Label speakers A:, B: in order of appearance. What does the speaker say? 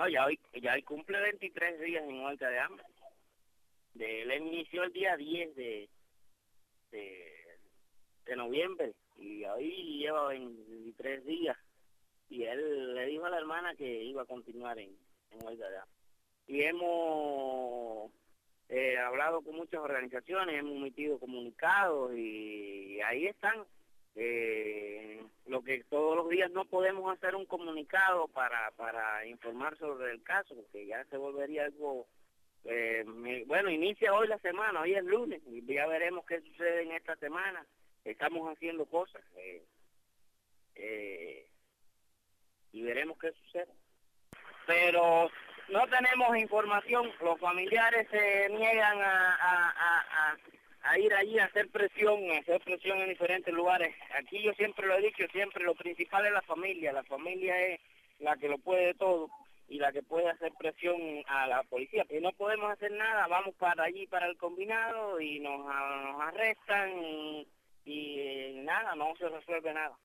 A: No, ya hoy cumple 23 días en huelga de hambre. Él inició el día 10 de, de noviembre y hoy lleva 23 días. Y él le dijo a la hermana que iba a continuar en huelga de hambre. Y hemos hablado con muchas organizaciones, hemos emitido comunicados y ahí están. Lo que todos los días no podemos hacer un comunicado para informar sobre el caso, porque ya se volvería algo, bueno, inicia hoy la semana, hoy es lunes, y ya veremos qué sucede en esta semana. Estamos haciendo cosas y veremos qué sucede. Pero no tenemos información, los familiares se niegan a ir allí a hacer presión en diferentes lugares. Aquí yo siempre lo he dicho, siempre lo principal es la familia es la que lo puede todo y la que puede hacer presión a la policía. Que no podemos hacer nada, vamos para allí, para el combinado y nos arrestan y nada, no se resuelve nada.